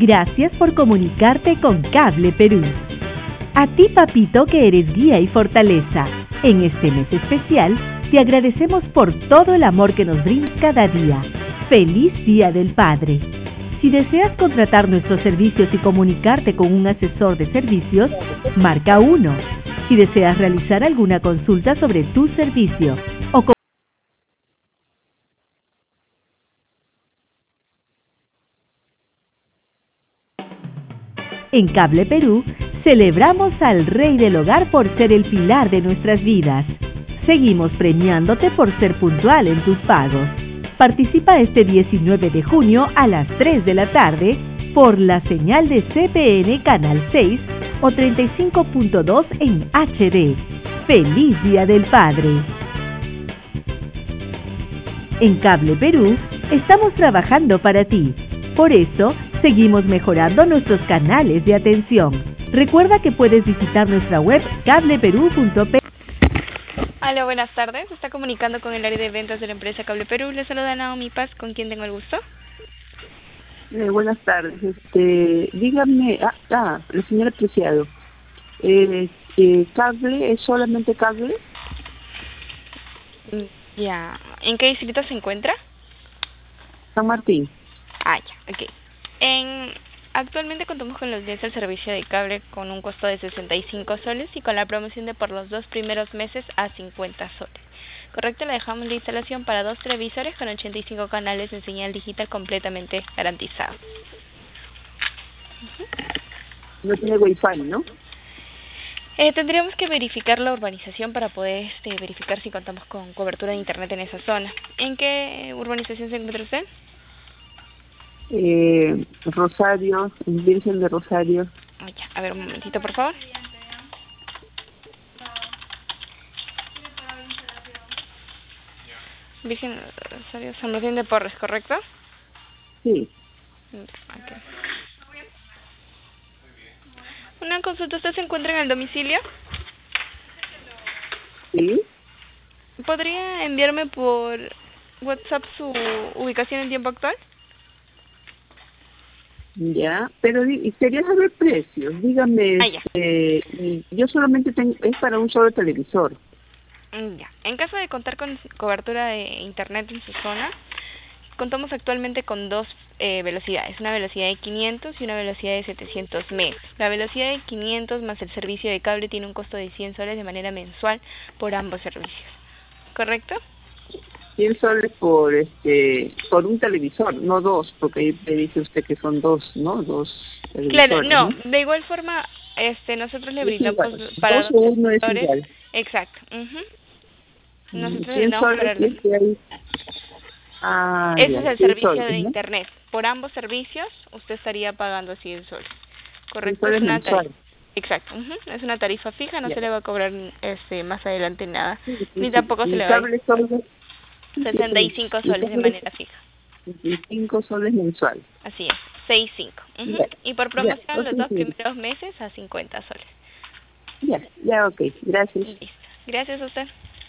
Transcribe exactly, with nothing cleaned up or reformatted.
Gracias por comunicarte con Cable Perú. A ti, papito, que eres guía y fortaleza. En este mes especial, te agradecemos por todo el amor que nos brindas cada día. ¡Feliz Día del Padre! Si deseas contratar nuestros servicios y comunicarte con un asesor de servicios, marca uno. Si deseas realizar alguna consulta sobre tu servicio o con En Cable Perú, celebramos al Rey del Hogar por ser el pilar de nuestras vidas. Seguimos premiándote por ser puntual en tus pagos. Participa este diecinueve de junio a las tres de la tarde por la señal de C P N Canal seis o treinta y cinco punto dos en H D. ¡Feliz Día del Padre! En Cable Perú, estamos trabajando para ti. Por eso, seguimos mejorando nuestros canales de atención. Recuerda que puedes visitar nuestra web cable perú punto pe. Hola, buenas tardes. Se está comunicando con el área de ventas de la empresa Cable Perú. Le saluda Naomi Paz, con quien tengo el gusto. Eh, buenas tardes. Este, dígame, ah, ah, la señora Preciado, eh, eh, ¿cable es solamente cable? Ya. ¿En qué distrito se encuentra? San Martín. Ah, ya, ok. En, actualmente contamos con la audiencia del servicio de cable con un costo de sesenta y cinco soles y con la promoción de por los dos primeros meses a cincuenta soles. Correcto, le dejamos la instalación para dos televisores con ochenta y cinco canales en señal digital completamente garantizado. Uh-huh. No tiene wifi, ¿no? Eh, tendríamos que verificar la urbanización para poder este, verificar si contamos con cobertura de internet en esa zona. ¿En qué urbanización se encuentra usted? Eh, Rosario, Virgen de Rosario. Oh, ya. A ver, un momentito, por favor. Virgen de Rosario, San Martín de Porres, ¿correcto? Sí. Okay. Una consulta, ¿usted se encuentra en el domicilio? Sí. ¿Podría enviarme por WhatsApp su ubicación en tiempo actual? Ya, pero quería saber precios. Dígame, Ah, ya. este, yo solamente tengo, es para un solo televisor. Ya. En caso de contar con cobertura de internet en su zona, contamos actualmente con dos eh, velocidades, una velocidad de quinientos y una velocidad de setecientos megas. La velocidad de quinientos más el servicio de cable tiene un costo de cien soles de manera mensual por ambos servicios. ¿Correcto? cien soles por este por un televisor, no dos, porque ahí me dice usted que son dos, ¿no? Dos televisores. Claro, no, ¿no? de igual forma, este, nosotros le Es brindamos igual. para Dos dos o uno es televisores. igual. Exacto. Uh-huh. Nosotros le cien brindamos para soles los... y ahí. Ah, Ese ya, es el cien servicio soles, de ¿no? internet. Por ambos servicios, usted estaría pagando cien soles. ¿Correcto? cien soles Es una mensual. tarifa. Exacto. Uh-huh. Es una tarifa fija, no Ya. se le va a cobrar este más adelante nada. Sí, sí, Ni sí. tampoco se Y le va a... cable soles. sesenta y cinco Y soles de cable manera fija. cinco soles mensual. Así es, seis cinco. Uh-huh. Ya. Y por Ya, promoción, ok, los dos sí. primeros meses a cincuenta soles. Ya, ya, ok, gracias. Listo. Gracias a usted.